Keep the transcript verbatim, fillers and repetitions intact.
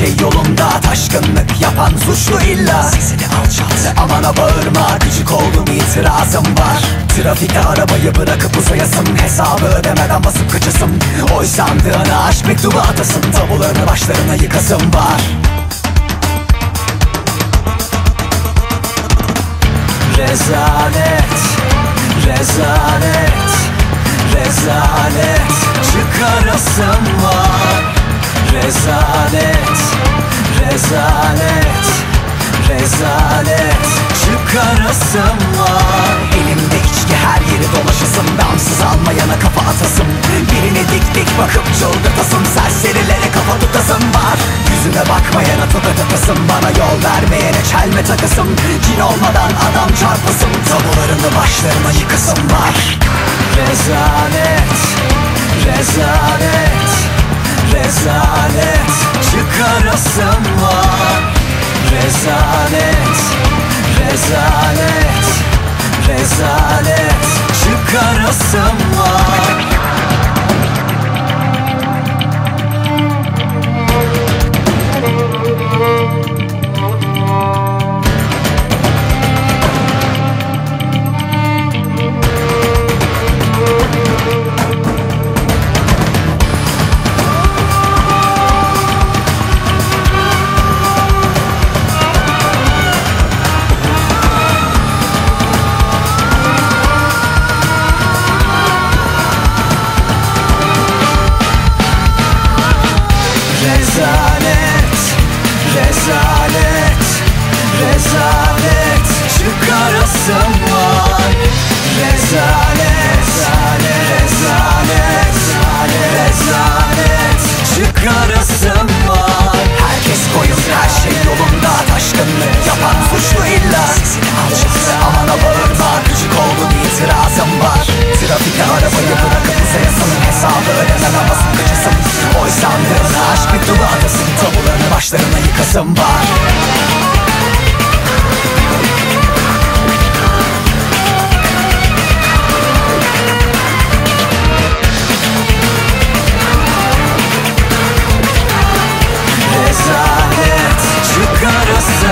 şey yolunda, taşkınlık yapan suçlu illa. Sesini alçalt, amana bağırma, küçük oldum itirazım var. Trafikte arabayı bırakıp uzayasın, hesabı ödemeden basıp kaçasın. Oy sandığına aşk mektubu atasın, tabularını başlarına yıkasın var. Rezalet, rezalet, rezalet çıkarasım var. Rezalet, rezalet, rezalet çıkarasım var. Elimde içki, her yeri dolaşasım, damsız almayana kafa atasım. Birine dik dik bakıp çıldırtasım, serserilere kafa tutasım var. Yüzüne bakmayana tokat atasım, bana yol vermeyene çelme takasım. Cin olmadan adam çarpasım, tabularını başlarına yıkasım var. Rezalet, rezalet, rezalet çıkarasım var. Rezalet, rezalet, rezalet çıkarasım var. Rezalet, rezalet, rezalet çıkarasım var. Rezalet, rezalet, rezalet çıkarasım var. Herkes koyun, her şey yolunda, taşkınlık yapan suçlu illa. Sesini alçalt, amana bağırma, küçük oldun itirazım var. Trafikte arabayı bırakıp uzayasın, hesabı ödemeden basıp kaçasın. Oy sandığına aşk mektubu atasın, tabularını başlarına yıkasın var. Rezalet çıkarasın